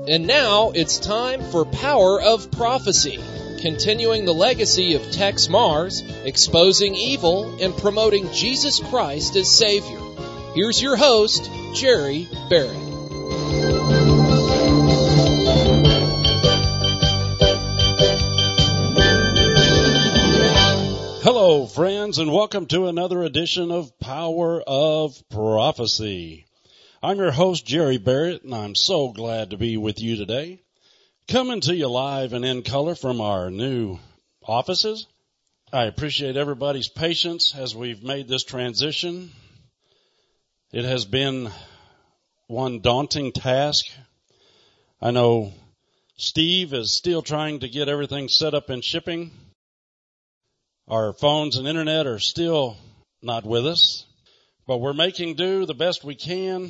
And now it's time for Power of Prophecy, continuing the legacy of Tex Mars, exposing evil and promoting Jesus Christ as Savior. Here's your host, Jerry Barrett. Hello, friends, and welcome to another edition of Power of Prophecy. I'm your host, Jerry Barrett, and I'm so glad to be with you today. Coming to you live and in color from our new offices. I appreciate everybody's patience as we've made this transition. It has been one daunting task. I know Steve is still trying to get everything set up in shipping. Our phones and internet are still not with us, but we're making do the best we can,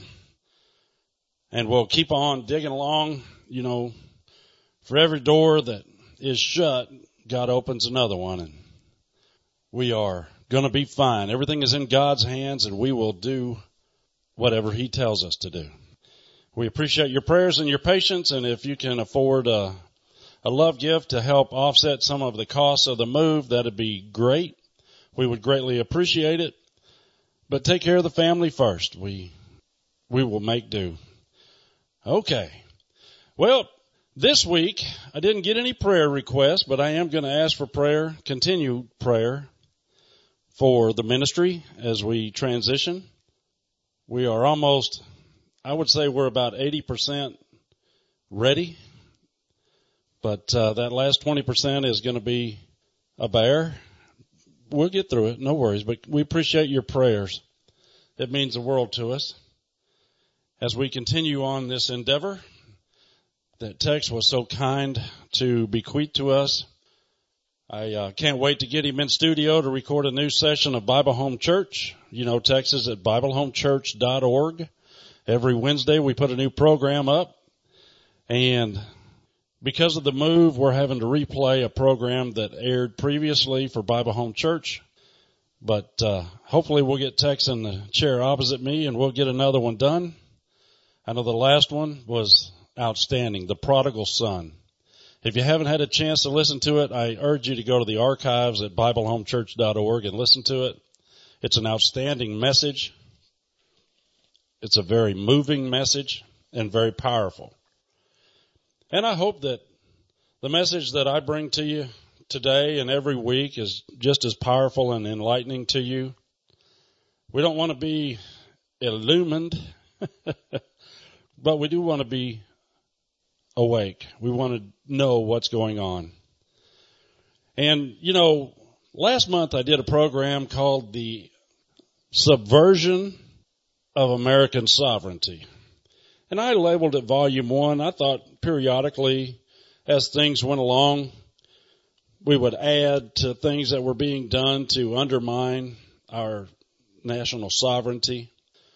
and we'll keep on digging along. You know, for every door that is shut, God opens another one, and we are going to be fine. Everything is in God's hands, and we will do whatever He tells us to do. We appreciate your prayers and your patience, and if you can afford a love gift to help offset some of the costs of the move, that'd be great. We would greatly appreciate it. But take care of the family first. We will make do. Okay. Well, this week I didn't get any prayer requests, but I am going to ask for prayer, continued prayer for the ministry as we transition. We are almost, I would say we're about 80% ready. But that last 20% is going to be a bear. We'll get through it, no worries. But we appreciate your prayers. It means the world to us. As we continue on this endeavor that Tex was so kind to bequeath to us, I can't wait to get him in studio to record a new session of Bible Home Church. You know, Tex is at BibleHomeChurch.org. Every Wednesday we put a new program up, and because of the move, we're having to replay a program that aired previously for Bible Home Church. But hopefully we'll get Tex in the chair opposite me and we'll get another one done. I know the last one was outstanding, The Prodigal Son. If you haven't had a chance to listen to it, I urge you to go to the archives at BibleHomeChurch.org and listen to it. It's an outstanding message. It's a very moving message and very powerful. And I hope that the message that I bring to you today and every week is just as powerful and enlightening to you. We don't want to be illumined, but we do want to be awake. We want to know what's going on. And, you know, last month I did a program called The Subversion of American Sovereignty. And I labeled it Volume 1. I thought periodically, as things went along, we would add to things that were being done to undermine our national sovereignty,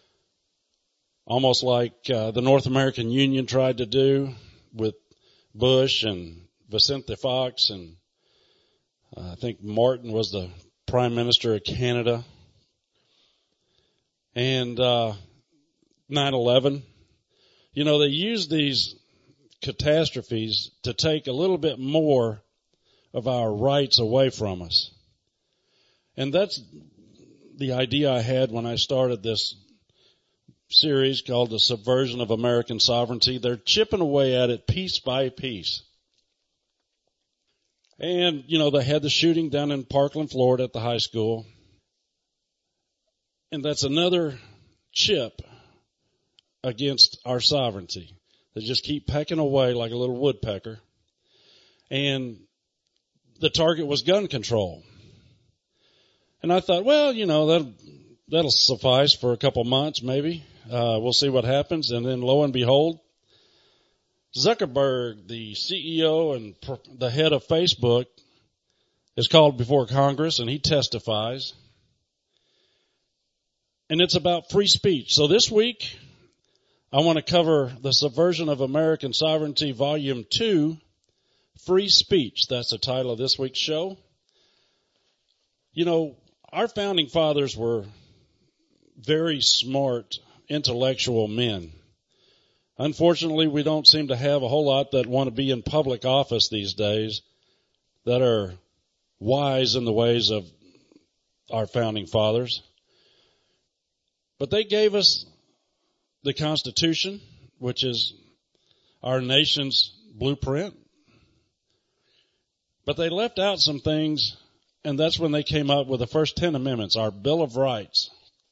almost like the North American Union tried to do with Bush and Vicente Fox, and I think Martin was the Prime Minister of Canada, and 9/11. You know, they use these catastrophes to take a little bit more of our rights away from us. And that's the idea I had when I started this series called The Subversion of American Sovereignty. They're chipping away at it piece by piece. And, you know, they had the shooting down in Parkland, Florida at the high school. And that's another chip against our sovereignty. They just keep pecking away like a little woodpecker. And the target was gun control. And I thought, well, you know, that'll suffice for a couple months maybe. We'll see what happens. And then lo and behold, Zuckerberg, the CEO and the head of Facebook, is called before Congress and he testifies. And it's about free speech. So this week, I want to cover The Subversion of American Sovereignty, Volume 2, Free Speech. That's the title of this week's show. You know, our founding fathers were very smart, intellectual men. Unfortunately, we don't seem to have a whole lot that want to be in public office these days that are wise in the ways of our founding fathers. But they gave us the Constitution, which is our nation's blueprint. But they left out some things, and that's when they came up with the first 10 amendments, our Bill of Rights.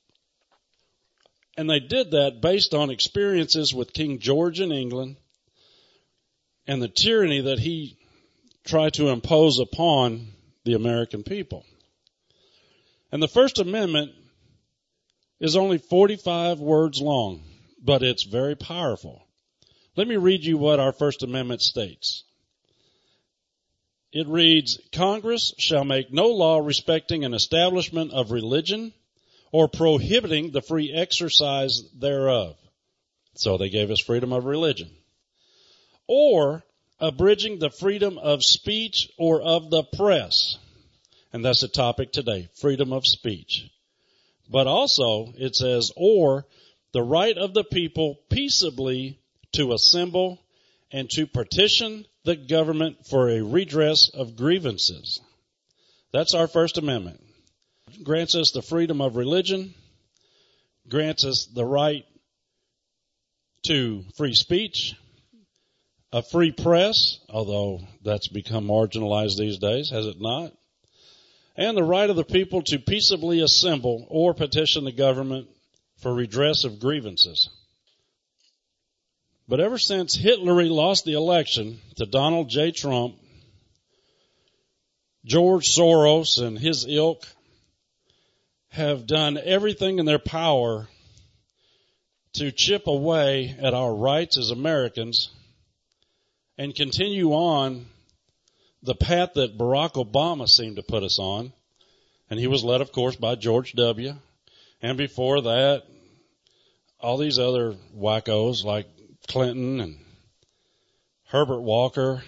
And they did that based on experiences with King George in England and the tyranny that he tried to impose upon the American people. And the First Amendment is only 45 words long, but it's very powerful. Let me read you what our First Amendment states. It reads, Congress shall make no law respecting an establishment of religion or prohibiting the free exercise thereof. So they gave us freedom of religion. Or abridging the freedom of speech or of the press. And that's the topic today, freedom of speech. But also it says, or the right of the people peaceably to assemble and to petition the government for a redress of grievances. That's our First Amendment. Grants us the freedom of religion, grants us the right to free speech, a free press, although that's become marginalized these days, has it not? And the right of the people to peaceably assemble or petition the government for redress of grievances. But ever since Hitler lost the election to Donald J. Trump, George Soros and his ilk have done everything in their power to chip away at our rights as Americans and continue on the path that Barack Obama seemed to put us on. And he was led, of course, by George W. And before that, all these other wackos like Clinton and Herbert Walker.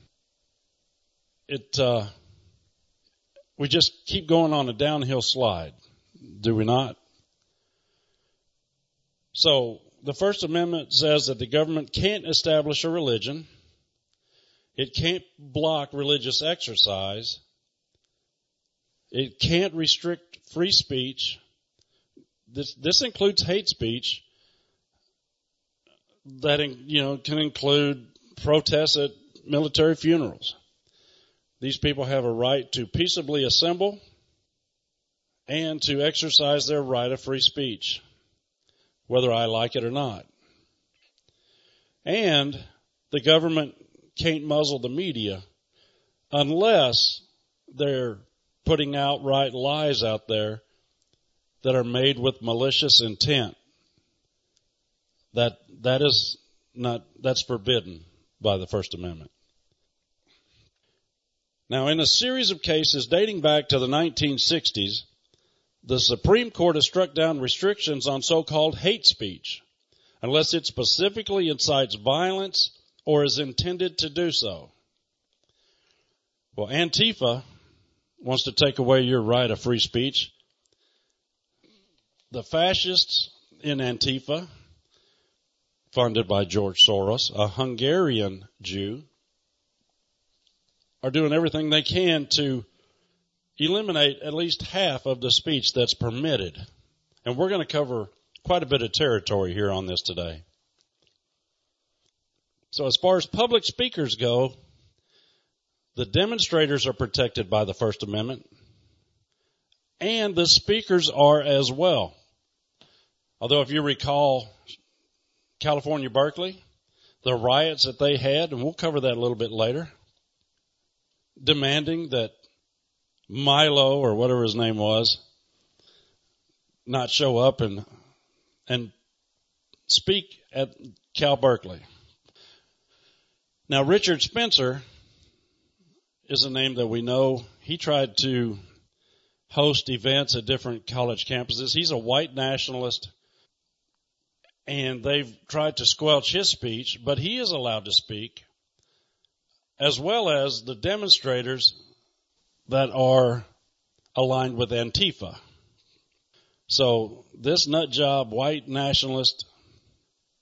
We just keep going on a downhill slide, do we not? So the First Amendment says that the government can't establish a religion. It can't block religious exercise. It can't restrict free speech. This includes hate speech. That can include protests at military funerals. These people have a right to peaceably assemble and to exercise their right of free speech, whether I like it or not. And the government can't muzzle the media unless they're putting outright lies out there that are made with malicious intent. That's forbidden by the First Amendment. Now, in a series of cases dating back to the 1960s, the Supreme Court has struck down restrictions on so-called hate speech, unless it specifically incites violence or is intended to do so. Well, Antifa wants to take away your right of free speech. The fascists in Antifa, funded by George Soros, a Hungarian Jew, are doing everything they can to eliminate at least half of the speech that's permitted. And we're going to cover quite a bit of territory here on this today. So as far as public speakers go, the demonstrators are protected by the First Amendment, and the speakers are as well. Although if you recall California, Berkeley, the riots that they had, and we'll cover that a little bit later, demanding that Milo, or whatever his name was, not show up and speak at Cal Berkeley. Now, Richard Spencer is a name that we know. He tried to host events at different college campuses. He's a white nationalist, and they've tried to squelch his speech, but he is allowed to speak, as well as the demonstrators that are aligned with Antifa. So this nut job, white nationalist,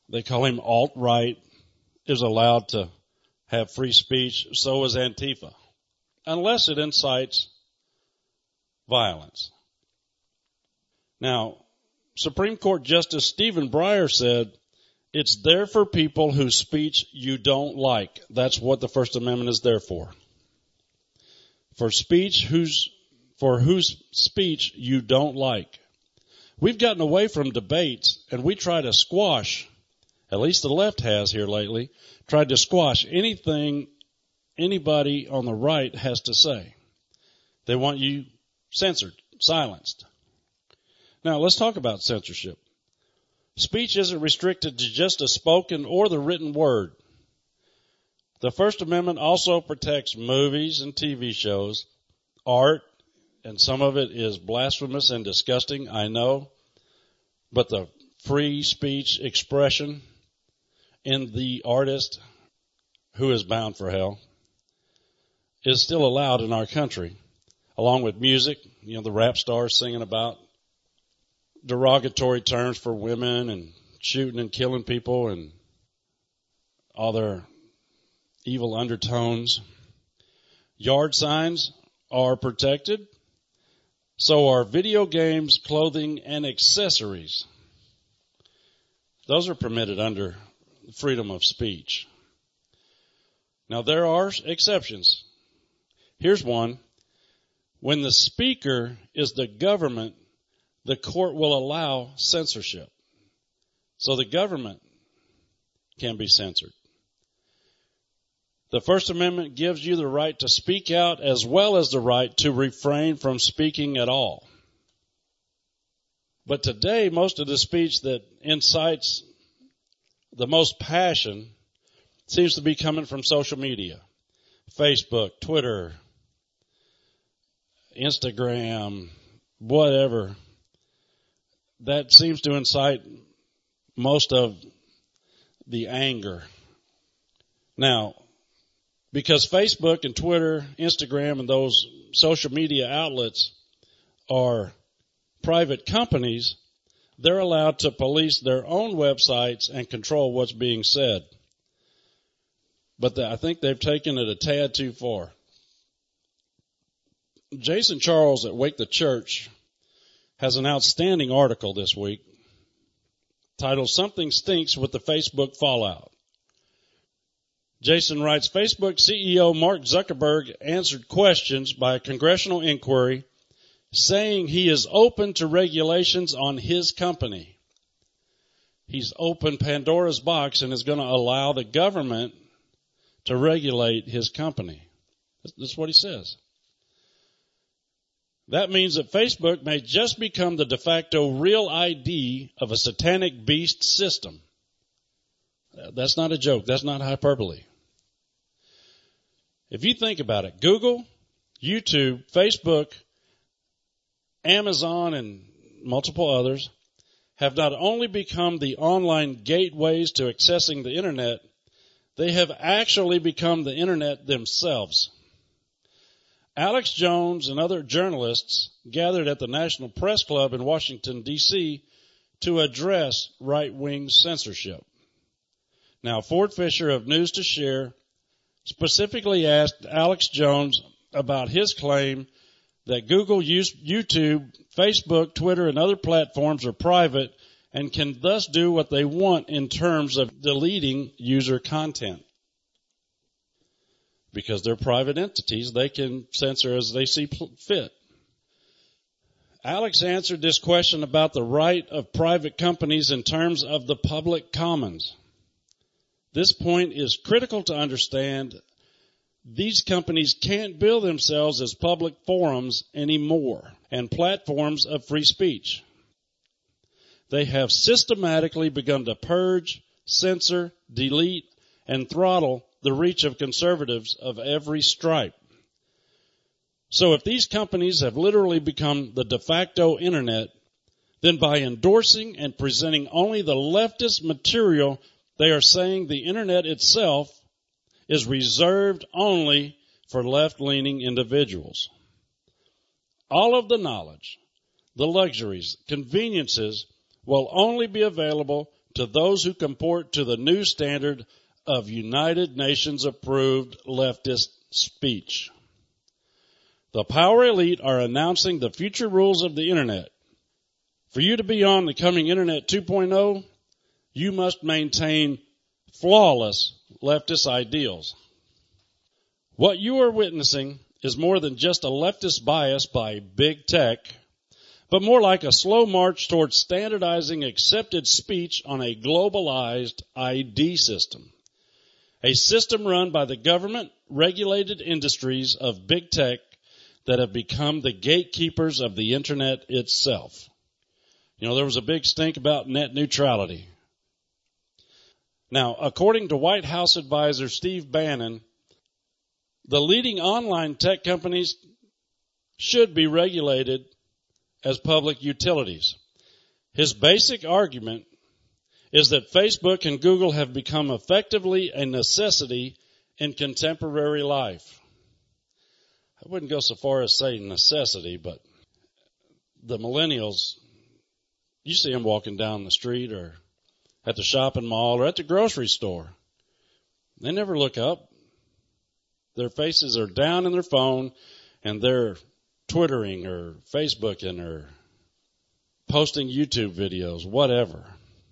they call him alt-right, is allowed to have free speech. So is Antifa, unless it incites violence. Now, Supreme Court Justice Stephen Breyer said, it's there for people whose speech you don't like. That's what the First Amendment is there for. For whose speech you don't like. We've gotten away from debates, and we try to squash, at least the left has here lately, tried to squash anything anybody on the right has to say. They want you censored, silenced. Now, let's talk about censorship. Speech isn't restricted to just a spoken or the written word. The First Amendment also protects movies and TV shows, art, and some of it is blasphemous and disgusting, I know, but the free speech expression in the artist who is bound for hell is still allowed in our country, along with music, the rap stars singing about derogatory terms for women and shooting and killing people and all their evil undertones. Yard signs are protected. So are video games, clothing, and accessories. Those are permitted under freedom of speech. Now, there are exceptions. Here's one. When the speaker is the government, the court will allow censorship. So the government can be censored. The First Amendment gives you the right to speak out as well as the right to refrain from speaking at all. But today, most of the speech that incites the most passion seems to be coming from social media. Facebook, Twitter, Instagram, whatever. That seems to incite most of the anger. Now, because Facebook and Twitter, Instagram, and those social media outlets are private companies, they're allowed to police their own websites and control what's being said. But I think they've taken it a tad too far. Jason Charles at Wake the Church has an outstanding article this week titled "Something Stinks with the Facebook Fallout." Jason writes, Facebook CEO Mark Zuckerberg answered questions by a congressional inquiry saying he is open to regulations on his company. He's opened Pandora's box and is going to allow the government to regulate his company. That's what he says. That means that Facebook may just become the de facto real ID of a satanic beast system. That's not a joke. That's not hyperbole. If you think about it, Google, YouTube, Facebook, Amazon, and multiple others have not only become the online gateways to accessing the internet, they have actually become the internet themselves. Alex Jones and other journalists gathered at the National Press Club in Washington, D.C. to address right-wing censorship. Now, Ford Fisher of News to Share specifically asked Alex Jones about his claim that Google, YouTube, Facebook, Twitter, and other platforms are private and can thus do what they want in terms of deleting user content. Because they're private entities, they can censor as they see fit. Alex answered this question about the right of private companies in terms of the public commons. This point is critical to understand. These companies can't bill themselves as public forums anymore and platforms of free speech. They have systematically begun to purge, censor, delete, and throttle the reach of conservatives of every stripe. So if these companies have literally become the de facto internet, then by endorsing and presenting only the leftist material, they are saying the internet itself is reserved only for left-leaning individuals. All of the knowledge, the luxuries, conveniences will only be available to those who comport to the new standard of United Nations approved leftist speech. The power elite are announcing the future rules of the Internet. For you to be on the coming Internet 2.0, you must maintain flawless leftist ideals. What you are witnessing is more than just a leftist bias by big tech, but more like a slow march towards standardizing accepted speech on a globalized ID system. A system run by the government-regulated industries of big tech that have become the gatekeepers of the Internet itself. You know, there was a big stink about net neutrality. Now, according to White House advisor Steve Bannon, the leading online tech companies should be regulated as public utilities. His basic argument is that Facebook and Google have become effectively a necessity in contemporary life. I wouldn't go so far as saying necessity, but the millennials, you see them walking down the street or at the shopping mall or at the grocery store. They never look up. Their faces are down in their phone and they're Twittering or Facebooking or posting YouTube videos, whatever.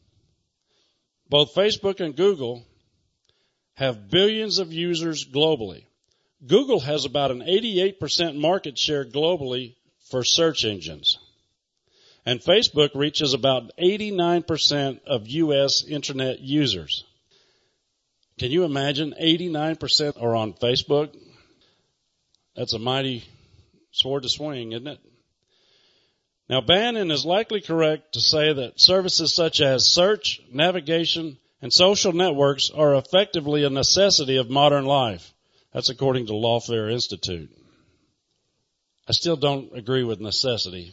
Both Facebook and Google have billions of users globally. Google has about an 88% market share globally for search engines. And Facebook reaches about 89% of U.S. Internet users. Can you imagine 89% are on Facebook? That's a mighty sword to swing, isn't it? Now, Bannon is likely correct to say that services such as search, navigation, and social networks are effectively a necessity of modern life. That's according to Lawfare Institute. I still don't agree with necessity,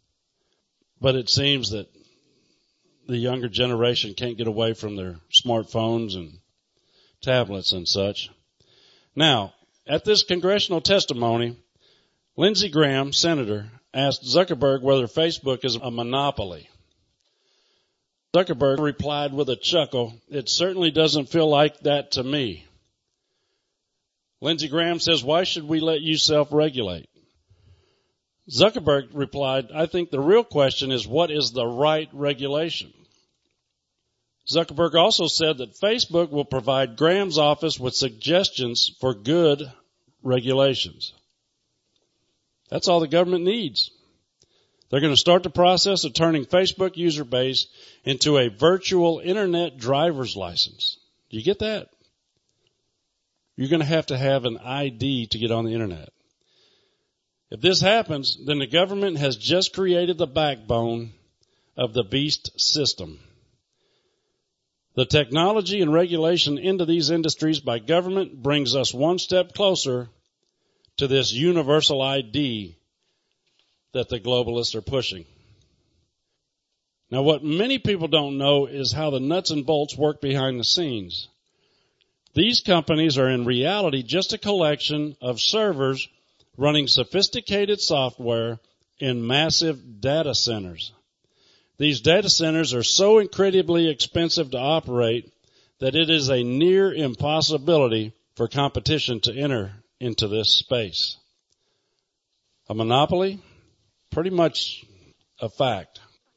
but it seems that the younger generation can't get away from their smartphones and tablets and such. Now, at this congressional testimony, Lindsey Graham, senator, asked Zuckerberg whether Facebook is a monopoly. Zuckerberg replied with a chuckle, "It certainly doesn't feel like that to me." Lindsey Graham says, "Why should we let you self-regulate?" Zuckerberg replied, "I think the real question is what is the right regulation?" Zuckerberg also said that Facebook will provide Graham's office with suggestions for good regulations. That's all the government needs. They're going to start the process of turning Facebook user base into a virtual internet driver's license. Do you get that? You're going to have an ID to get on the internet. If this happens, then the government has just created the backbone of the beast system. The technology and regulation into these industries by government brings us one step closer to this universal ID that the globalists are pushing. Now, what many people don't know is how the nuts and bolts work behind the scenes. These companies are in reality just a collection of servers running sophisticated software in massive data centers. These data centers are so incredibly expensive to operate that it is a near impossibility for competition to enter into this space. A monopoly? Pretty much a fact.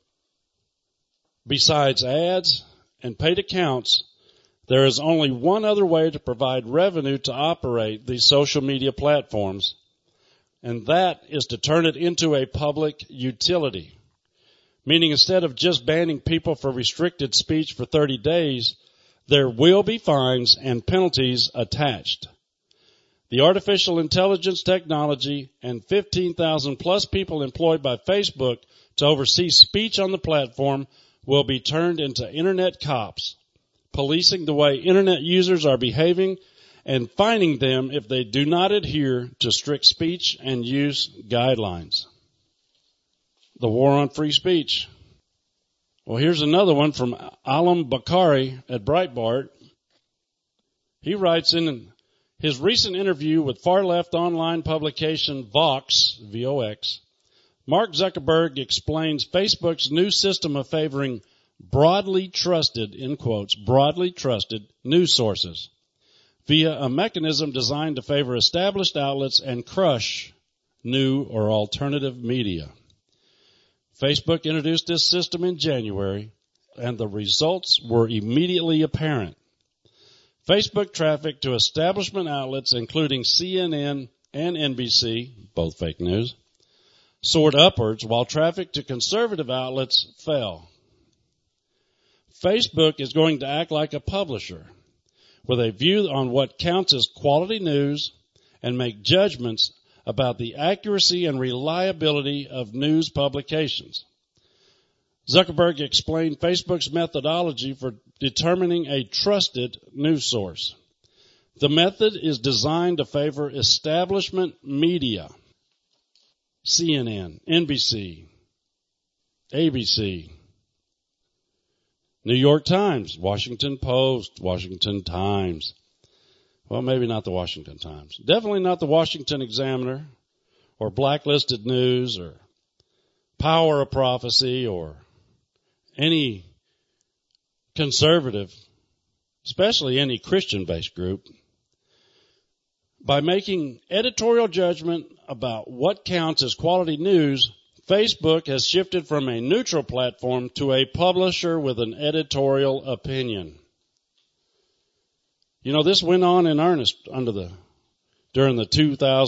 Besides ads and paid accounts, there is only one other way to provide revenue to operate these social media platforms, and that is to turn it into a public utility. Meaning instead of just banning people for restricted speech for 30 days, there will be fines and penalties attached. The artificial intelligence technology and 15,000 plus people employed by Facebook to oversee speech on the platform will be turned into internet cops, policing the way internet users are behaving and fining them if they do not adhere to strict speech and use guidelines. The war on free speech. Well, here's another one from Alam Bakari at Breitbart. He writes in his recent interview with far-left online publication Vox, V-O-X, Mark Zuckerberg explains Facebook's new system of favoring broadly trusted, in quotes, broadly trusted news sources via a mechanism designed to favor established outlets and crush new or alternative media. Facebook introduced this system in January, and the results were immediately apparent. Facebook traffic to establishment outlets, including CNN and NBC, both fake news, soared upwards, while traffic to conservative outlets fell. Facebook is going to act like a publisher with a view on what counts as quality news and make judgments about the accuracy and reliability of news publications. Zuckerberg explained Facebook's methodology for determining a trusted news source. The method is designed to favor establishment media, CNN, NBC, ABC, New York Times, Washington Post, Washington Times. Well, maybe not the Washington Times. Definitely not the Washington Examiner or Blacklisted News or Power of Prophecy or any conservative, especially any Christian-based group. By making editorial judgment about what counts as quality news, Facebook has shifted from a neutral platform to a publisher with an editorial opinion. You know, this went on in earnest during the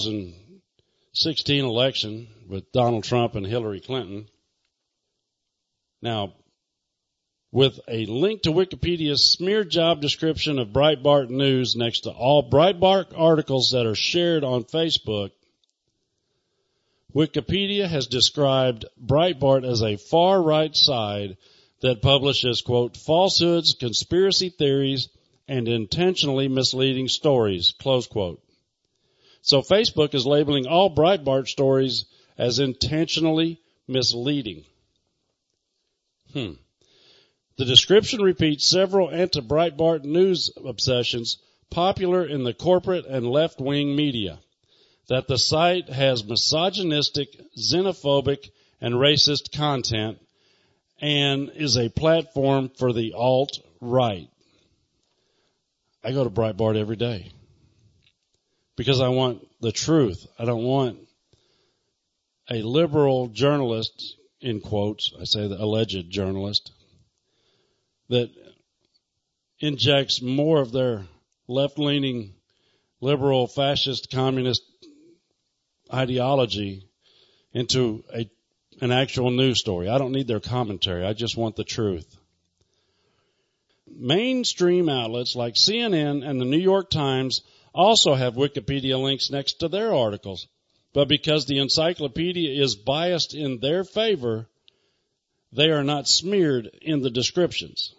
2016 election with Donald Trump and Hillary Clinton. Now, with a link to Wikipedia's smear job description of Breitbart News next to all Breitbart articles that are shared on Facebook, Wikipedia has described Breitbart as a far-right site that publishes, quote, falsehoods, conspiracy theories, and intentionally misleading stories, close quote. So Facebook is labeling all Breitbart stories as intentionally misleading. The description repeats several anti-Breitbart news obsessions popular in the corporate and left-wing media, that the site has misogynistic, xenophobic, and racist content and is a platform for the alt-right. I go to Breitbart every day because I want the truth. I don't want a liberal journalist, in quotes, I say the alleged journalist, that injects more of their left-leaning, liberal, fascist, communist ideology into an actual news story. I don't need their commentary. I just want the truth. Mainstream outlets like CNN and the New York Times also have Wikipedia links next to their articles, but because the encyclopedia is biased in their favor, they are not smeared in the descriptions.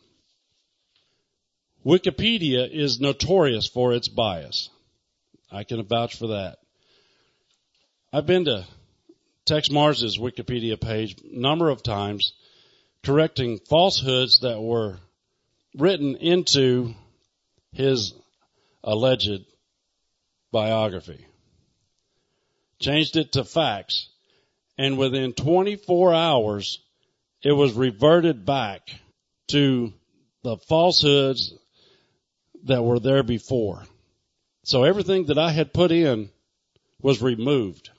Wikipedia is notorious for its bias. I can vouch for that. I've been to Tex Mars's Wikipedia page a number of times correcting falsehoods that were written into his alleged biography. Changed it to facts, and within 24 hours, it was reverted back to the falsehoods that were there before. So everything that I had put in was removed.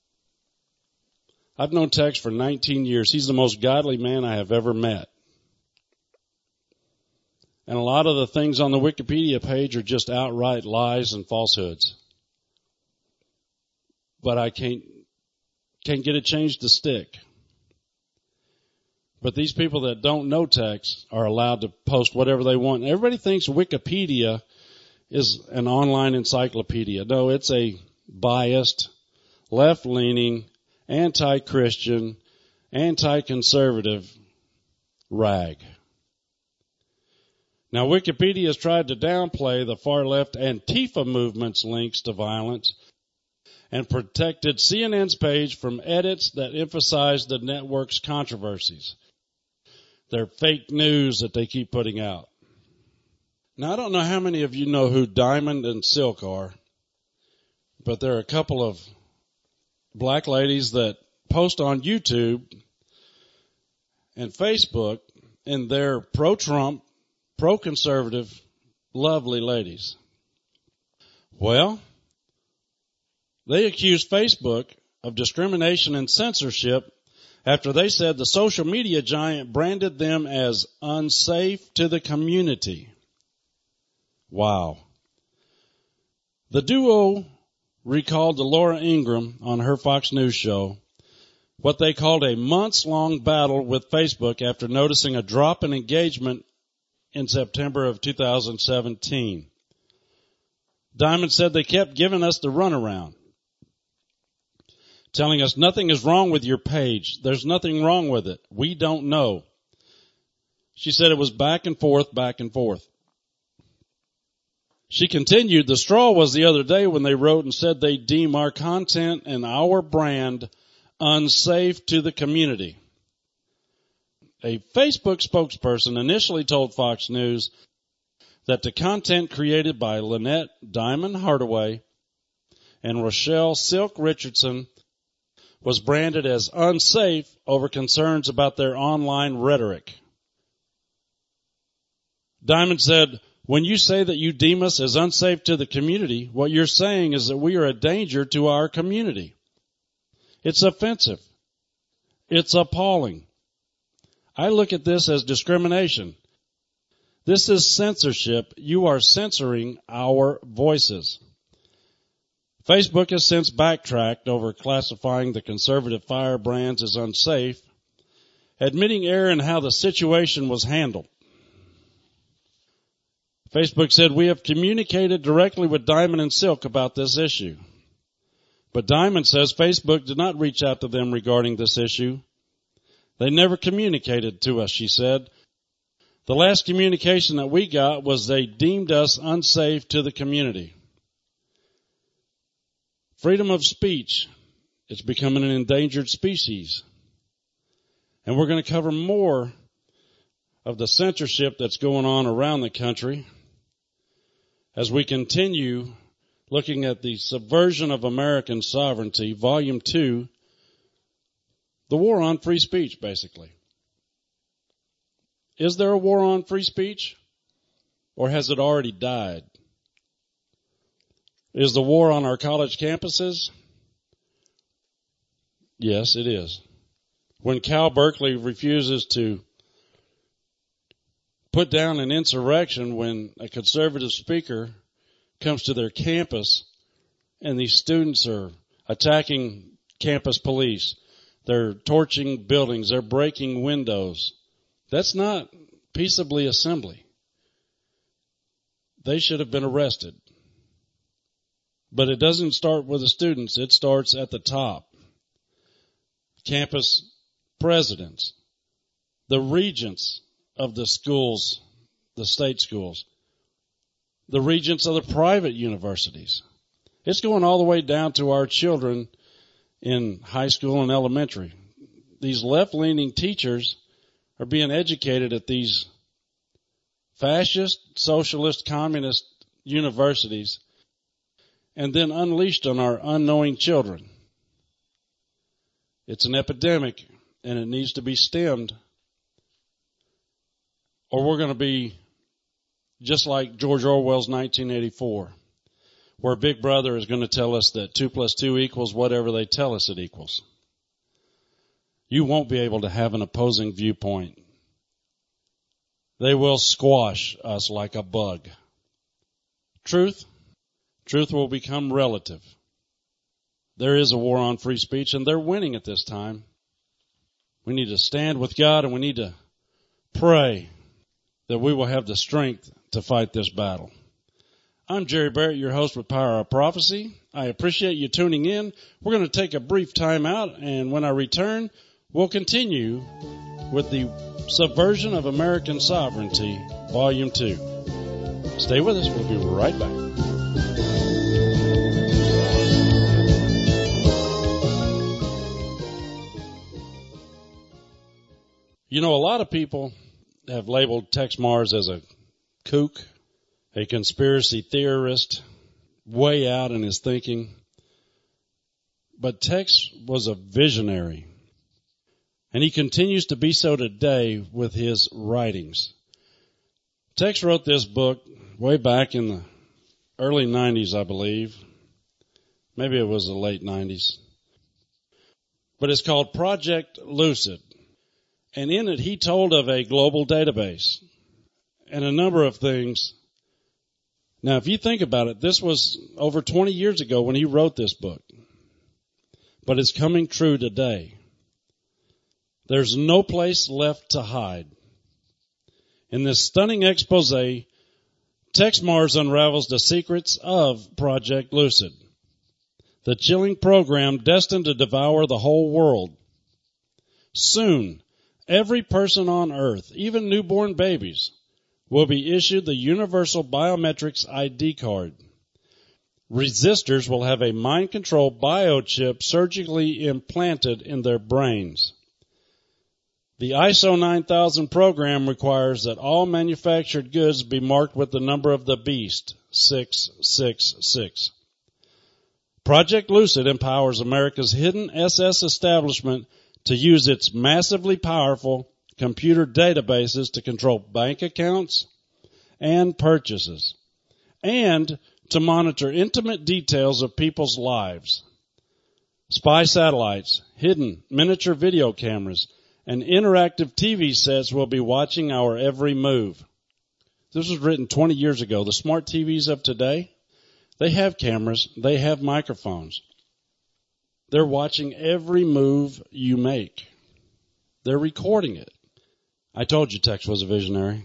I've known Tex for 19 years. He's the most godly man I have ever met. And a lot of the things on the Wikipedia page are just outright lies and falsehoods. But I can't get it changed to stick. But these people that don't know Tex are allowed to post whatever they want. Everybody thinks Wikipedia is an online encyclopedia. No, it's a biased, left-leaning, anti-Christian, anti-conservative rag. Now, Wikipedia has tried to downplay the far-left Antifa movement's links to violence and protected CNN's page from edits that emphasize the network's controversies. They're fake news that they keep putting out. Now, I don't know how many of you know who Diamond and Silk are, but there are a couple of black ladies that post on YouTube and Facebook and they're pro-Trump, pro-conservative, lovely ladies. Well, they accused Facebook of discrimination and censorship after they said the social media giant branded them as unsafe to the community. Wow. The duo recalled to Laura Ingraham on her Fox News show what they called a months-long battle with Facebook after noticing a drop in engagement in September of 2017. Diamond said they kept giving us the runaround, telling us nothing is wrong with your page. There's nothing wrong with it. We don't know. She said it was back and forth, back and forth. She continued, the straw was the other day when they wrote and said they deem our content and our brand unsafe to the community. A Facebook spokesperson initially told Fox News that the content created by Lynette Diamond Hardaway and Rochelle Silk Richardson was branded as unsafe over concerns about their online rhetoric. Diamond said, when you say that you deem us as unsafe to the community, what you're saying is that we are a danger to our community. It's offensive. It's appalling. I look at this as discrimination. This is censorship. You are censoring our voices. Facebook has since backtracked over classifying the conservative firebrands as unsafe, admitting error in how the situation was handled. Facebook said, we have communicated directly with Diamond and Silk about this issue. But Diamond says Facebook did not reach out to them regarding this issue. They never communicated to us, she said. The last communication that we got was they deemed us unsafe to the community. Freedom of speech, it's becoming an endangered species. And we're going to cover more of the censorship that's going on around the country as we continue looking at the Subversion of American Sovereignty, Volume 2, the war on free speech, basically. Is there a war on free speech, or has it already died? Is the war on our college campuses? Yes, it is. When Cal Berkeley refuses to put down an insurrection when a conservative speaker comes to their campus and these students are attacking campus police, they're torching buildings, they're breaking windows. That's not peaceably assembly. They should have been arrested. But it doesn't start with the students. It starts at the top. Campus presidents, the regents of the schools, the state schools, the regents of the private universities. It's going all the way down to our children in high school and elementary. These left-leaning teachers are being educated at these fascist, socialist, communist universities and then unleashed on our unknowing children. It's an epidemic, and it needs to be stemmed, or we're going to be just like George Orwell's 1984, where Big Brother is going to tell us that 2 + 2 equals whatever they tell us it equals. You won't be able to have an opposing viewpoint. They will squash us like a bug. Truth will become relative. There is a war on free speech, and they're winning at this time. We need to stand with God, and we need to pray that we will have the strength to fight this battle. I'm Jerry Barrett, your host with Power of Prophecy. I appreciate you tuning in. We're going to take a brief time out, and when I return, we'll continue with the Subversion of American Sovereignty, Volume 2. Stay with us. We'll be right back. You know, a lot of people have labeled Tex Mars as a kook, a conspiracy theorist, way out in his thinking. But Tex was a visionary. And he continues to be so today with his writings. Tex wrote this book way back in the early 90s, I believe. Maybe it was the late 90s. But it's called Project Lucid. And in it, he told of a global database and a number of things. Now, if you think about it, this was over 20 years ago when he wrote this book. But it's coming true today. There's no place left to hide. In this stunning expose, Tex Mars unravels the secrets of Project Lucid, the chilling program destined to devour the whole world. Soon, every person on Earth, even newborn babies, will be issued the Universal Biometrics ID card. Resistors will have a mind-controlled biochip surgically implanted in their brains. The ISO 9000 program requires that all manufactured goods be marked with the number of the beast, 666. Project Lucid empowers America's hidden SS establishment to use its massively powerful computer databases to control bank accounts and purchases, and to monitor intimate details of people's lives. Spy satellites, hidden miniature video cameras, and interactive TV sets will be watching our every move. This was written 20 years ago. The smart TVs of today, they have cameras, they have microphones. They're watching every move you make. They're recording it. I told you Tex was a visionary.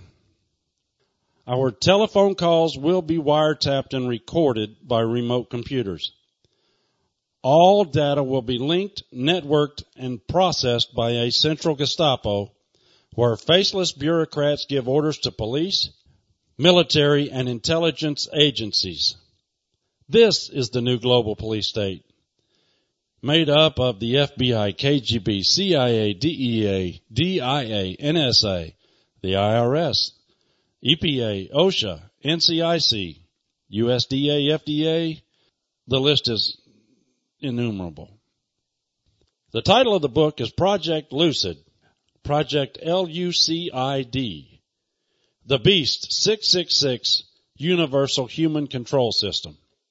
Our telephone calls will be wiretapped and recorded by remote computers. All data will be linked, networked, and processed by a central Gestapo where faceless bureaucrats give orders to police, military, and intelligence agencies. This is the new global police state, made up of the FBI, KGB, CIA, DEA, DIA, NSA, the IRS, EPA, OSHA, NCIC, USDA, FDA. The list is innumerable. The title of the book is Project Lucid, Project LUCID, the Beast 666 Universal Human Control System.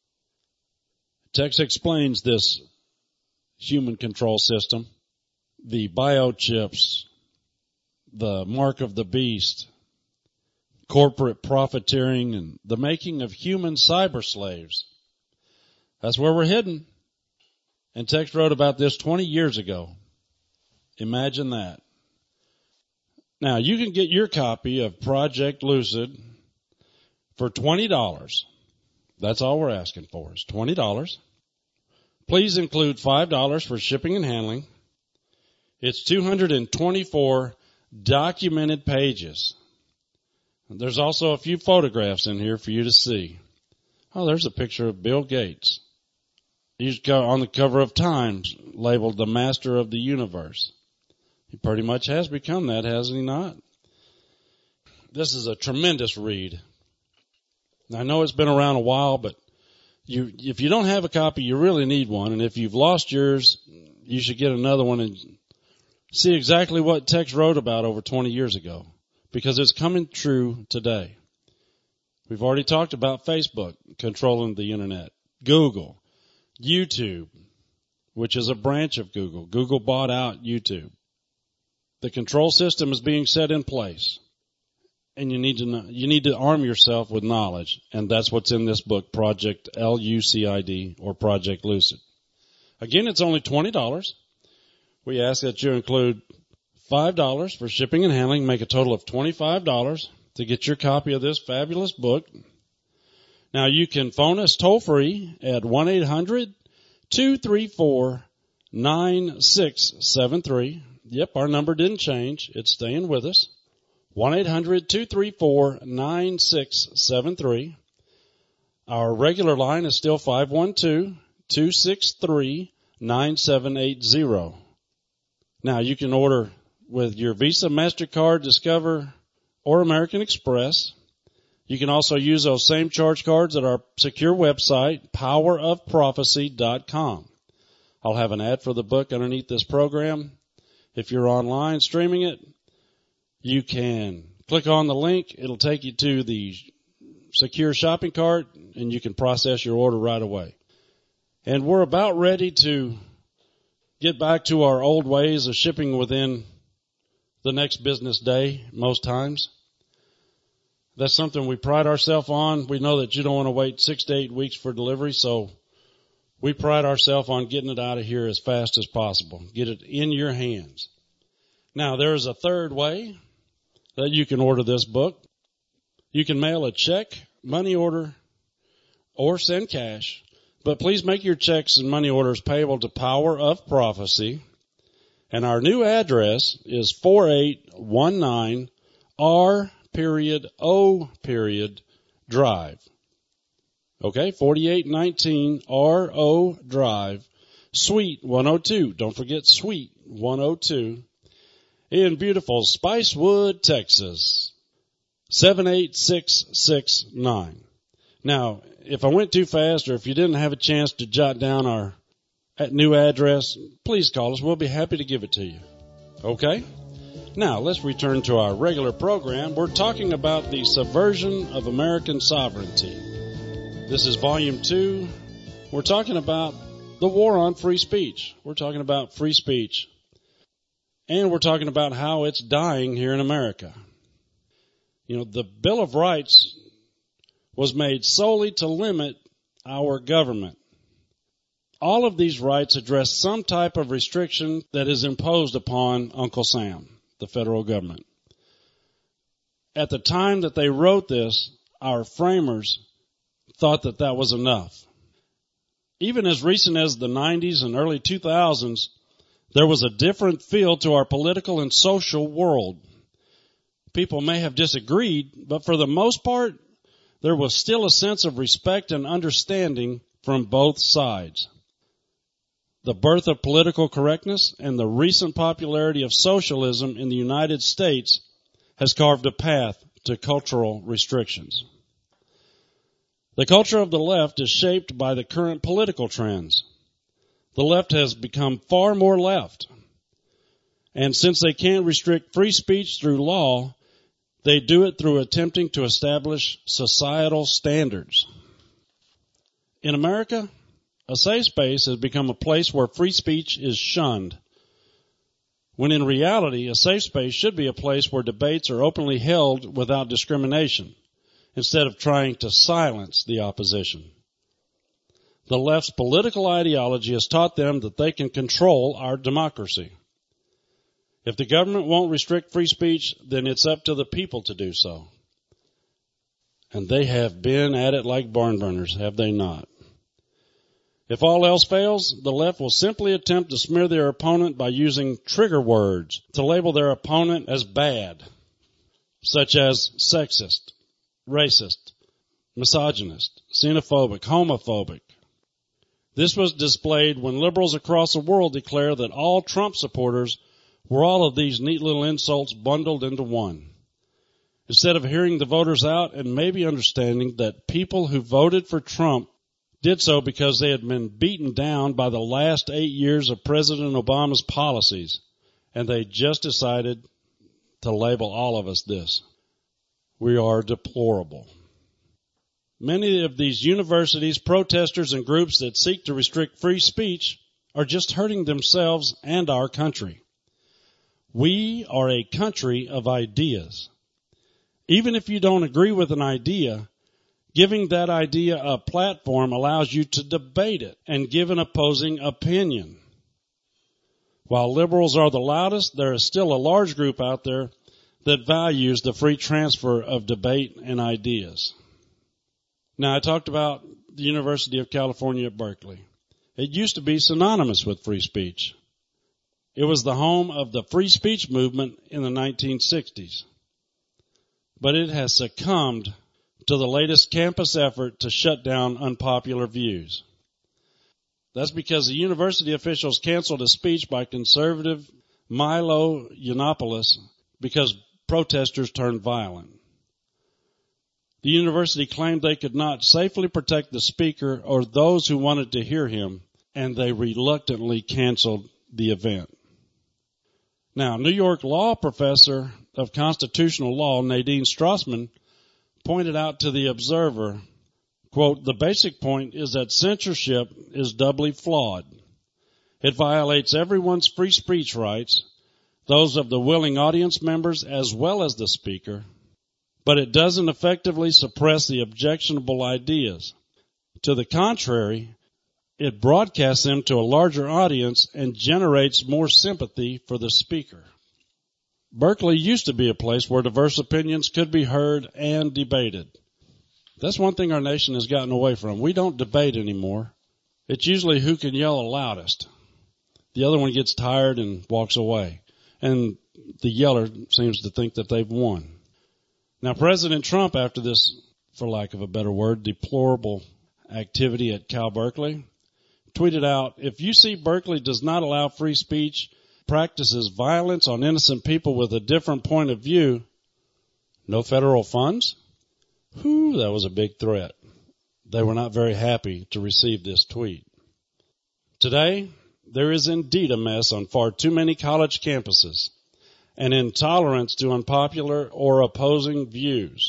Tex explains this human control system, the biochips, the mark of the beast, corporate profiteering, and the making of human cyber slaves. That's where we're heading. And Tex wrote about this 20 years ago. Imagine that. Now, you can get your copy of Project Lucid for $20. That's all we're asking for is $20. Please include $5 for shipping and handling. It's 224 documented pages. There's also a few photographs in here for you to see. Oh, there's a picture of Bill Gates. He's on the cover of Times, labeled the Master of the Universe. He pretty much has become that, hasn't he not? This is a tremendous read. I know it's been around a while, but if you don't have a copy, you really need one. And if you've lost yours, you should get another one and see exactly what Tex wrote about over 20 years ago, because it's coming true today. We've already talked about Facebook controlling the internet, Google, YouTube, which is a branch of Google. Google bought out YouTube. The control system is being set in place, and you need to arm yourself with knowledge, and that's what's in this book, Project LUCID, or Project Lucid. Again, it's only $20. We ask that you include $5 for shipping and handling, make a total of $25 to get your copy of this fabulous book. Now, you can phone us toll-free at 1-800-234-9673. Yep, our number didn't change. It's staying with us. 1-800-234-9673. Our regular line is still 512-263-9780. Now, you can order with your Visa, MasterCard, Discover, or American Express. You can also use those same charge cards at our secure website, powerofprophecy.com. I'll have an ad for the book underneath this program, If you're online streaming it, you can click on the link. It'll take you to the secure shopping cart, and you can process your order right away. And we're about ready to get back to our old ways of shipping within the next business day most times. That's something we pride ourselves on. We know that you don't want to wait 6 to 8 weeks for delivery, so we pride ourselves on getting it out of here as fast as possible. Get it in your hands. Now, there is a third way that you can order this book. You can mail a check, money order, or send cash. But please make your checks and money orders payable to Power of Prophecy. And our new address is 4819 R.O. Drive. Okay, 4819 R.O. Drive, Suite 102. Don't forget Suite 102 in beautiful Spicewood, Texas, 78669. Now, if I went too fast or if you didn't have a chance to jot down our new address, please call us. We'll be happy to give it to you. Okay? Now, let's return to our regular program. We're talking about the subversion of American sovereignty. This is Volume 2. We're talking about the war on free speech. We're talking about free speech. And we're talking about how it's dying here in America. You know, the Bill of Rights was made solely to limit our government. All of these rights address some type of restriction that is imposed upon Uncle Sam, the federal government. At the time that they wrote this, our framers thought that that was enough. Even as recent as the 90s and early 2000s, there was a different feel to our political and social world. People may have disagreed, but for the most part, there was still a sense of respect and understanding from both sides. The birth of political correctness and the recent popularity of socialism in the United States has carved a path to cultural restrictions. The culture of the left is shaped by the current political trends. The left has become far more left. And since they can't restrict free speech through law, they do it through attempting to establish societal standards. In America, a safe space has become a place where free speech is shunned, when in reality, a safe space should be a place where debates are openly held without discrimination, instead of trying to silence the opposition. The left's political ideology has taught them that they can control our democracy. If the government won't restrict free speech, then it's up to the people to do so. And they have been at it like barn burners, have they not? If all else fails, the left will simply attempt to smear their opponent by using trigger words to label their opponent as bad, such as sexist, racist, misogynist, xenophobic, homophobic. This was displayed when liberals across the world declared that all Trump supporters were all of these neat little insults bundled into one. Instead of hearing the voters out and maybe understanding that people who voted for Trump did so because they had been beaten down by the last 8 years of President Obama's policies, and they just decided to label all of us this. We are deplorable. Many of these universities, protesters, and groups that seek to restrict free speech are just hurting themselves and our country. We are a country of ideas. Even if you don't agree with an idea, giving that idea a platform allows you to debate it and give an opposing opinion. While liberals are the loudest, there is still a large group out there that values the free transfer of debate and ideas. Now, I talked about the University of California at Berkeley. It used to be synonymous with free speech. It was the home of the free speech movement in the 1960s. But it has succumbed to the latest campus effort to shut down unpopular views. That's because the university officials canceled a speech by conservative Milo Yiannopoulos because protesters turned violent. The university claimed they could not safely protect the speaker or those who wanted to hear him, and they reluctantly canceled the event. Now, New York law professor of constitutional law, Nadine Strassman, pointed out to the Observer, quote, "The basic point is that censorship is doubly flawed. It violates everyone's free speech rights, those of the willing audience members as well as the speaker, but it doesn't effectively suppress the objectionable ideas. To the contrary, it broadcasts them to a larger audience and generates more sympathy for the speaker." Berkeley used to be a place where diverse opinions could be heard and debated. That's one thing our nation has gotten away from. We don't debate anymore. It's usually who can yell the loudest. The other one gets tired and walks away. And the yeller seems to think that they've won. Now, President Trump, after this, for lack of a better word, deplorable activity at Cal Berkeley, tweeted out, "If you see Berkeley does not allow free speech, practices violence on innocent people with a different point of view, no federal funds?" Whew, that was a big threat. They were not very happy to receive this tweet. Today, there is indeed a mess on far too many college campuses, an intolerance to unpopular or opposing views.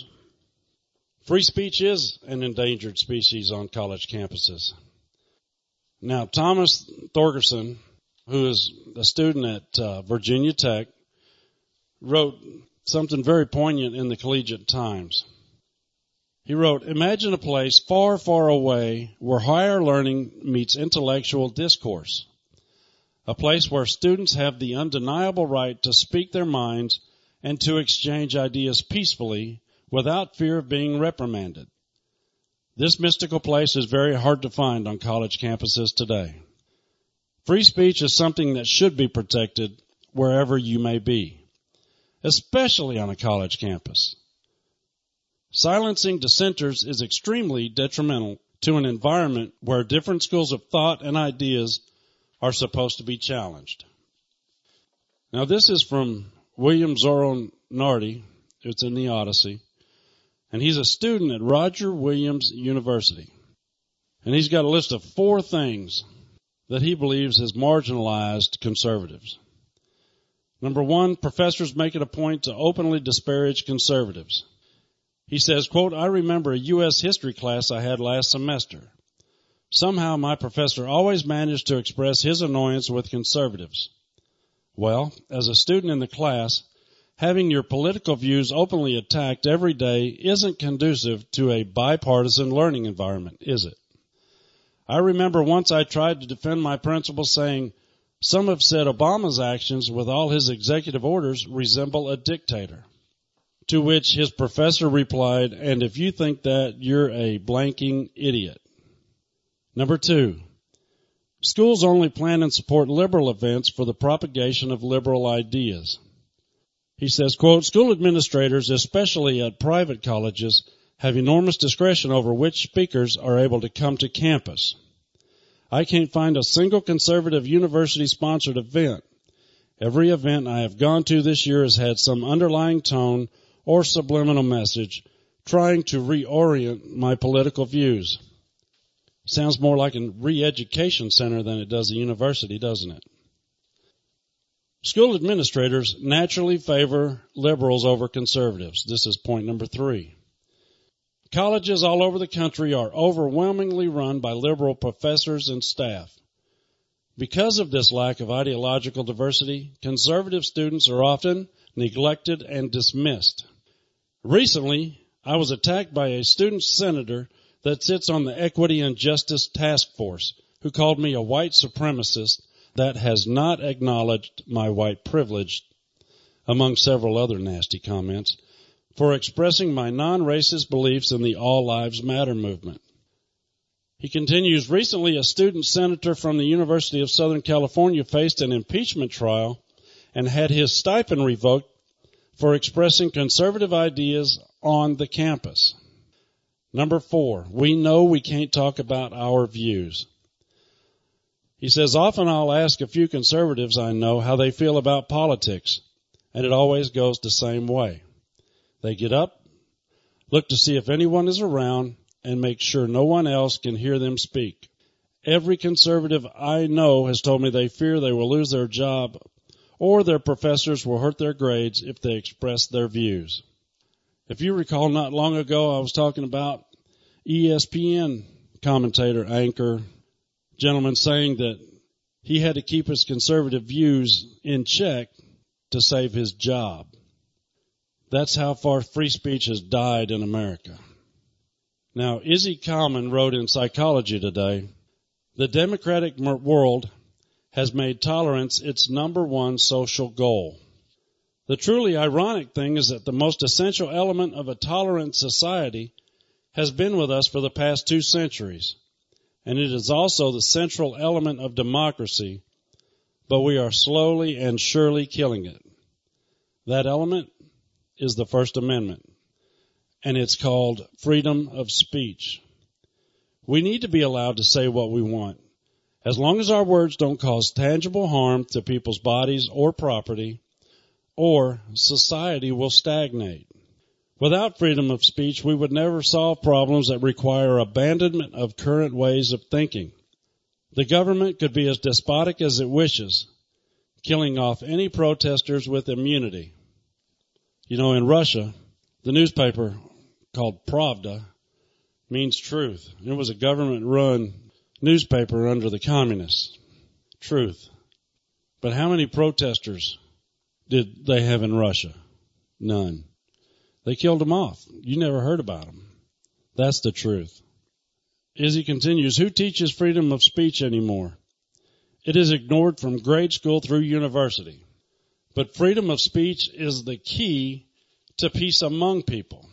Free speech is an endangered species on college campuses. Now, Thomas Thorgerson, who is a student at Virginia Tech, wrote something very poignant in the Collegiate Times. He wrote, "Imagine a place far, far away where higher learning meets intellectual discourse. A place where students have the undeniable right to speak their minds and to exchange ideas peacefully without fear of being reprimanded. This mystical place is very hard to find on college campuses today. Free speech is something that should be protected wherever you may be, especially on a college campus. Silencing dissenters is extremely detrimental to an environment where different schools of thought and ideas are supposed to be challenged." Now, this is from William Zoran Nardi. It's in the Odyssey. And he's a student at Roger Williams University. And he's got a list of 4 things that he believes has marginalized conservatives. Number 1, professors make it a point to openly disparage conservatives. He says, quote, "I remember a U.S. history class I had last semester. Somehow my professor always managed to express his annoyance with conservatives. Well, as a student in the class, having your political views openly attacked every day isn't conducive to a bipartisan learning environment, is it? I remember once I tried to defend my principles saying, 'Some have said Obama's actions with all his executive orders resemble a dictator.' To which his professor replied, 'And if you think that, you're a blanking idiot.' Number 2, schools only plan and support liberal events for the propagation of liberal ideas. He says, quote, "School administrators, especially at private colleges, have enormous discretion over which speakers are able to come to campus. I can't find a single conservative university-sponsored event. Every event I have gone to this year has had some underlying tone or subliminal message trying to reorient my political views." Sounds more like a re-education center than it does a university, doesn't it? School administrators naturally favor liberals over conservatives. This is point number 3. Colleges all over the country are overwhelmingly run by liberal professors and staff. Because of this lack of ideological diversity, conservative students are often neglected and dismissed. Recently, I was attacked by a student senator that sits on the Equity and Justice Task Force, who called me a white supremacist that has not acknowledged my white privilege, among several other nasty comments, for expressing my non-racist beliefs in the All Lives Matter movement. He continues, recently a student senator from the University of Southern California faced an impeachment trial and had his stipend revoked for expressing conservative ideas on the campus. Number 4, we know we can't talk about our views. He says, often I'll ask a few conservatives I know how they feel about politics, and it always goes the same way. They get up, look to see if anyone is around, and make sure no one else can hear them speak. Every conservative I know has told me they fear they will lose their job or their professors will hurt their grades if they express their views. If you recall, not long ago I was talking about ESPN commentator, anchor, gentleman saying that he had to keep his conservative views in check to save his job. That's how far free speech has died in America. Now, Izzy Common wrote in Psychology Today, the democratic world has made tolerance its number one social goal. The truly ironic thing is that the most essential element of a tolerant society has been with us for the past 2 centuries, and it is also the central element of democracy, but we are slowly and surely killing it. That element is the First Amendment, and it's called freedom of speech. We need to be allowed to say what we want, as long as our words don't cause tangible harm to people's bodies or property, or society will stagnate. Without freedom of speech, we would never solve problems that require abandonment of current ways of thinking. The government could be as despotic as it wishes, killing off any protesters with immunity. You know, in Russia, the newspaper called Pravda means truth. It was a government-run newspaper under the communists. Truth. But how many protesters did they have in Russia? None. They killed them off. You never heard about them. That's the truth. Izzy continues, who teaches freedom of speech anymore? It is ignored from grade school through university. But freedom of speech is the key to peace among people.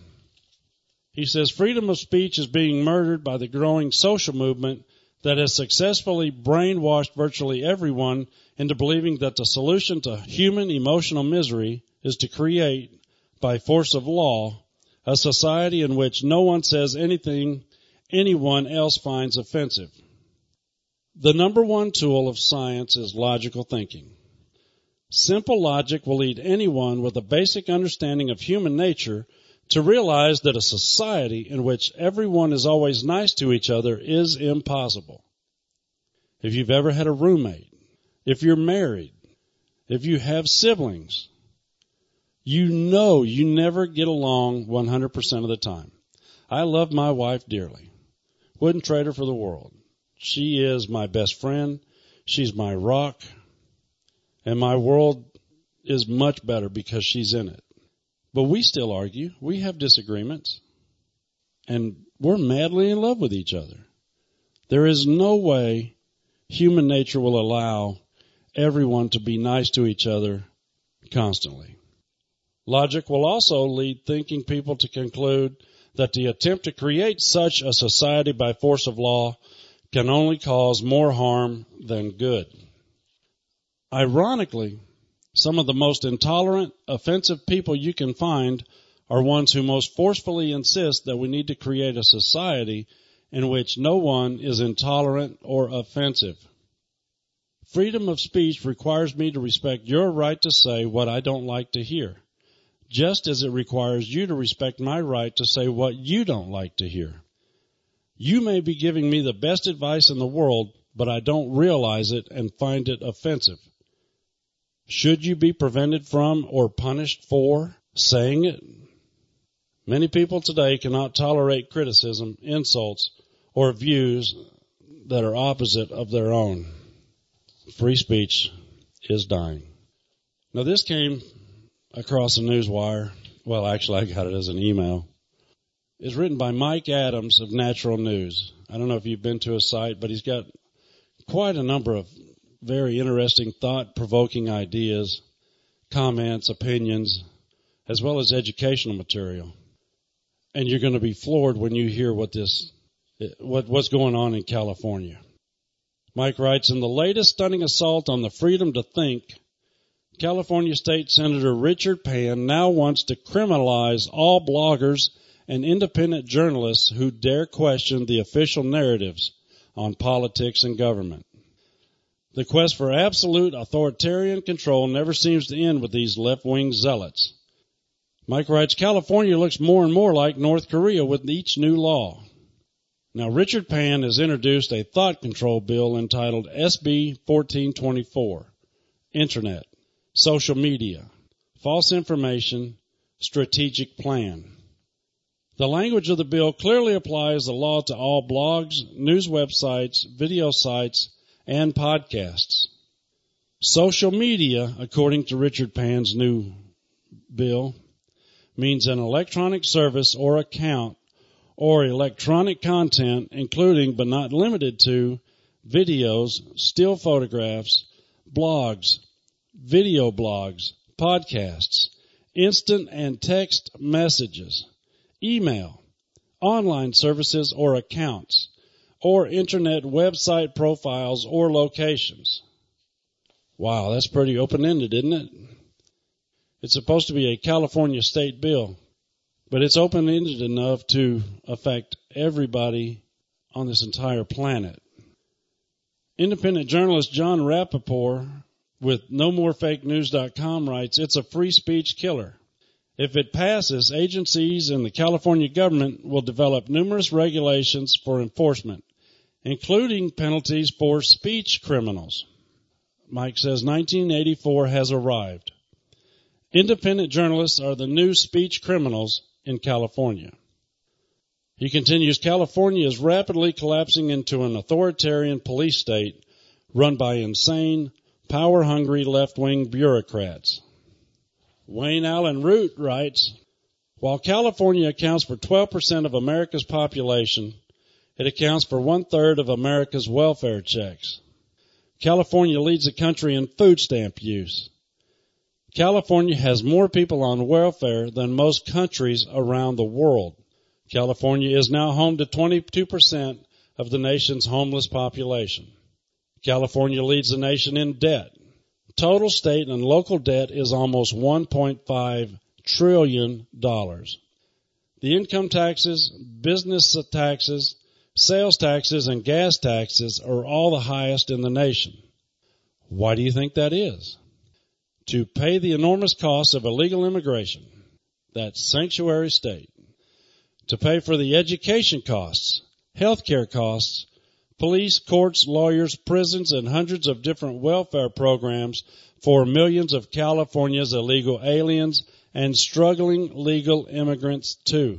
He says freedom of speech is being murdered by the growing social movement that has successfully brainwashed virtually everyone into believing that the solution to human emotional misery is to create, by force of law, a society in which no one says anything anyone else finds offensive. The number one tool of science is logical thinking. Simple logic will lead anyone with a basic understanding of human nature to realize that a society in which everyone is always nice to each other is impossible. If you've ever had a roommate, if you're married, if you have siblings, you know you never get along 100% of the time. I love my wife dearly. Wouldn't trade her for the world. She is my best friend. She's my rock. And my world is much better because she's in it. But we still argue. We have disagreements. And we're madly in love with each other. There is no way human nature will allow everyone to be nice to each other constantly. Logic will also lead thinking people to conclude that the attempt to create such a society by force of law can only cause more harm than good. Ironically, some of the most intolerant, offensive people you can find are ones who most forcefully insist that we need to create a society in which no one is intolerant or offensive. Freedom of speech requires me to respect your right to say what I don't like to hear, just as it requires you to respect my right to say what you don't like to hear. You may be giving me the best advice in the world, but I don't realize it and find it offensive. Should you be prevented from or punished for saying it? Many people today cannot tolerate criticism, insults, or views that are opposite of their own. Free speech is dying. Now, this came across a newswire. Well, actually, I got it as an email. It's written by Mike Adams of Natural News. I don't know if you've been to his site, but he's got quite a number of very interesting, thought-provoking ideas, comments, opinions, as well as educational material. And you're going to be floored when you hear what's going on in California. Mike writes, in the latest stunning assault on the freedom to think, California State Senator Richard Pan now wants to criminalize all bloggers and independent journalists who dare question the official narratives on politics and government. The quest for absolute authoritarian control never seems to end with these left-wing zealots. Mike writes, California looks more and more like North Korea with each new law. Now, Richard Pan has introduced a thought control bill entitled SB 1424, Internet, social media, false information, strategic plan. The language of the bill clearly applies the law to all blogs, news websites, video sites, and podcasts. Social media, according to Richard Pan's new bill, means an electronic service or account or electronic content, including but not limited to videos, still photographs, blogs, video blogs, podcasts, instant and text messages, email, online services or accounts, or internet website profiles or locations. Wow, that's pretty open-ended, isn't it? It's supposed to be a California state bill, but it's open-ended enough to affect everybody on this entire planet. Independent journalist John Rappaport with NoMoreFakeNews.com writes, "It's a free speech killer. If it passes, agencies and the California government will develop numerous regulations for enforcement, including penalties for speech criminals." Mike says 1984 has arrived. Independent journalists are the new speech criminals in California. He continues, California is rapidly collapsing into an authoritarian police state run by insane, power-hungry left-wing bureaucrats. Wayne Allen Root writes, while California accounts for 12% of America's population, it accounts for 1/3 of America's welfare checks. California leads the country in food stamp use. California has more people on welfare than most countries around the world. California is now home to 22% of the nation's homeless population. California leads the nation in debt. Total state and local debt is almost $1.5 trillion. The income taxes, business taxes, sales taxes, and gas taxes are all the highest in the nation. Why do you think that is? To pay the enormous costs of illegal immigration, that sanctuary state. To pay for the education costs, health care costs, police, courts, lawyers, prisons, and hundreds of different welfare programs for millions of California's illegal aliens and struggling legal immigrants too.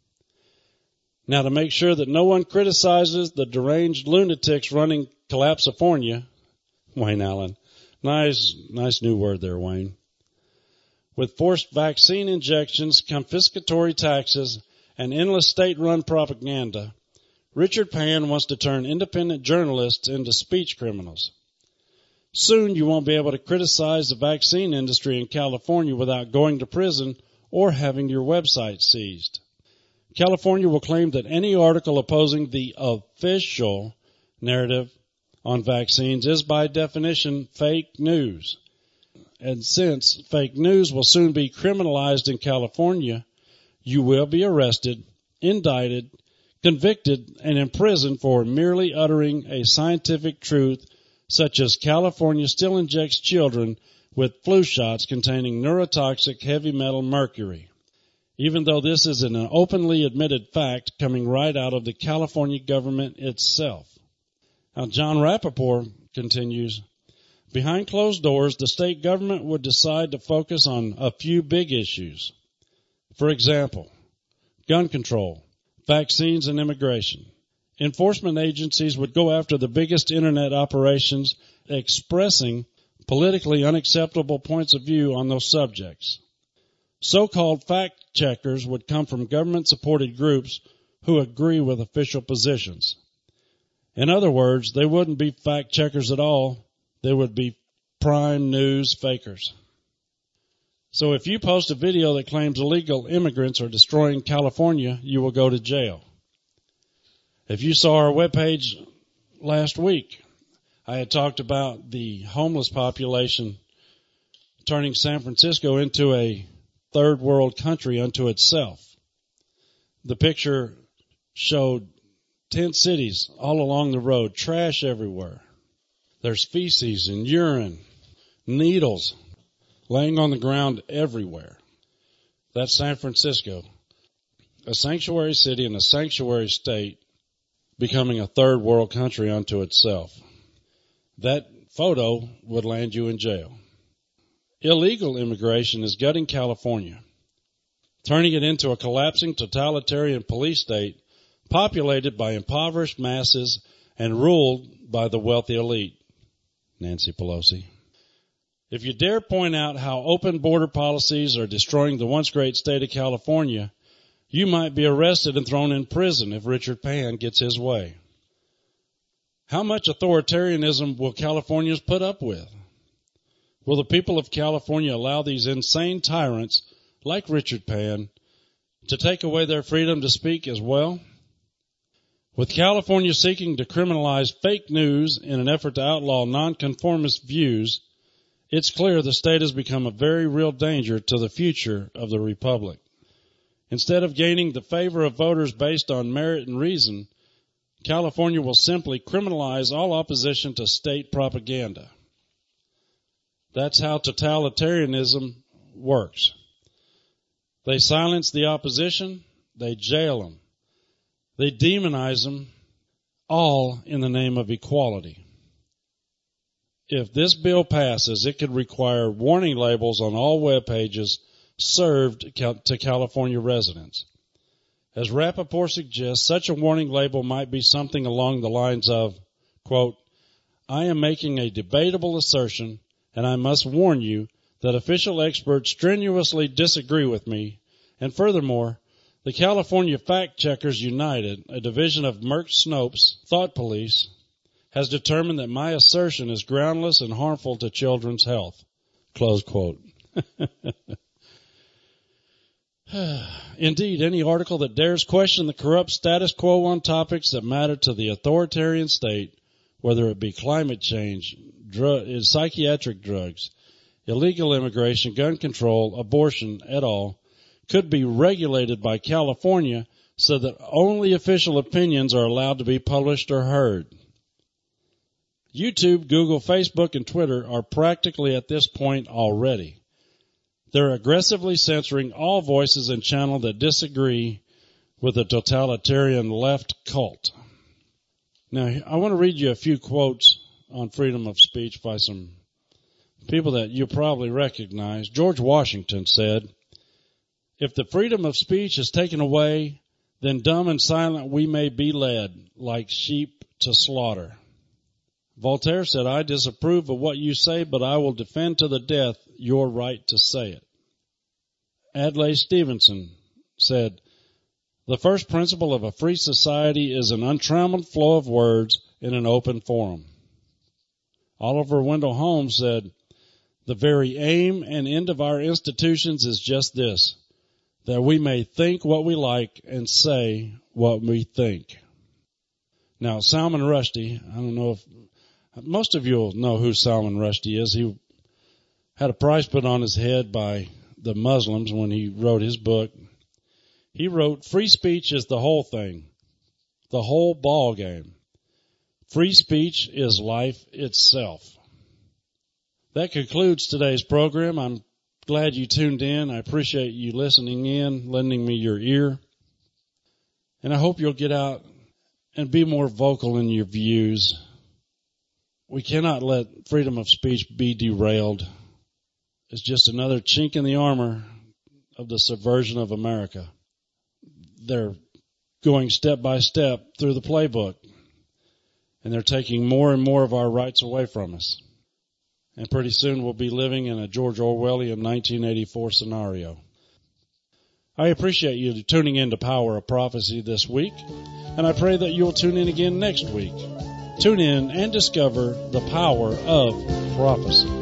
Now, to make sure that no one criticizes the deranged lunatics running Collapsifornia, Wayne Allen, nice new word there, Wayne, with forced vaccine injections, confiscatory taxes, and endless state-run propaganda, Richard Pan wants to turn independent journalists into speech criminals. Soon you won't be able to criticize the vaccine industry in California without going to prison or having your website seized. California will claim that any article opposing the official narrative on vaccines is by definition fake news. And since fake news will soon be criminalized in California, you will be arrested, indicted, convicted, and imprisoned for merely uttering a scientific truth such as California still injects children with flu shots containing neurotoxic heavy metal mercury, even though this is an openly admitted fact coming right out of the California government itself. Now, John Rappaport continues, behind closed doors, the state government would decide to focus on a few big issues. For example, gun control, vaccines, and immigration. Enforcement agencies would go after the biggest internet operations expressing politically unacceptable points of view on those subjects. So-called fact-checkers would come from government-supported groups who agree with official positions. In other words, they wouldn't be fact-checkers at all. They would be prime news fakers. So if you post a video that claims illegal immigrants are destroying California, you will go to jail. If you saw our webpage last week, I had talked about the homeless population turning San Francisco into a third world country unto itself. The picture showed 10 cities all along the road, trash everywhere. There's feces and urine, needles laying on the ground everywhere. That's San Francisco, a sanctuary city and a sanctuary state becoming a third world country unto itself. That photo would land you in jail. Illegal immigration is gutting California, turning it into a collapsing totalitarian police state populated by impoverished masses and ruled by the wealthy elite. Nancy Pelosi. If you dare point out how open border policies are destroying the once great state of California, you might be arrested and thrown in prison if Richard Pan gets his way. How much authoritarianism will Californians put up with? Will the people of California allow these insane tyrants, like Richard Pan, to take away their freedom to speak as well? With California seeking to criminalize fake news in an effort to outlaw nonconformist views, it's clear the state has become a very real danger to the future of the republic. Instead of gaining the favor of voters based on merit and reason, California will simply criminalize all opposition to state propaganda. That's how totalitarianism works. They silence the opposition, they jail them, they demonize them, all in the name of equality. If this bill passes, it could require warning labels on all web pages served to California residents. As Rappaport suggests, such a warning label might be something along the lines of, quote, I am making a debatable assertion, and I must warn you that official experts strenuously disagree with me, and furthermore, the California Fact Checkers United, a division of Merck Snopes Thought Police, has determined that my assertion is groundless and harmful to children's health. Close quote. Indeed, any article that dares question the corrupt status quo on topics that matter to the authoritarian state, whether it be climate change, psychiatric drugs, illegal immigration, gun control, abortion, et al., could be regulated by California so that only official opinions are allowed to be published or heard. YouTube, Google, Facebook, and Twitter are practically at this point already. They're aggressively censoring all voices and channels that disagree with the totalitarian left cult. Now, I want to read you a few quotes on freedom of speech by some people that you probably recognize. George Washington said, if the freedom of speech is taken away, then dumb and silent we may be led, like sheep to slaughter. Voltaire said, I disapprove of what you say, but I will defend to the death your right to say it. Adlai Stevenson said, the first principle of a free society is an untrammeled flow of words in an open forum. Oliver Wendell Holmes said, the very aim and end of our institutions is just this, that we may think what we like and say what we think. Now, Salman Rushdie, I don't know if most of you will know who Salman Rushdie is. He had a price put on his head by the Muslims when he wrote his book. He wrote, free speech is the whole thing, the whole ball game. Free speech is life itself. That concludes today's program. I'm glad you tuned in. I appreciate you listening in, lending me your ear. And I hope you'll get out and be more vocal in your views. We cannot let freedom of speech be derailed. It's just another chink in the armor of the subversion of America. They're going step by step through the playbook, and they're taking more and more of our rights away from us. And pretty soon we'll be living in a George Orwellian 1984 scenario. I appreciate you tuning in to Power of Prophecy this week, and I pray that you'll tune in again next week. Tune in and discover the power of prophecy.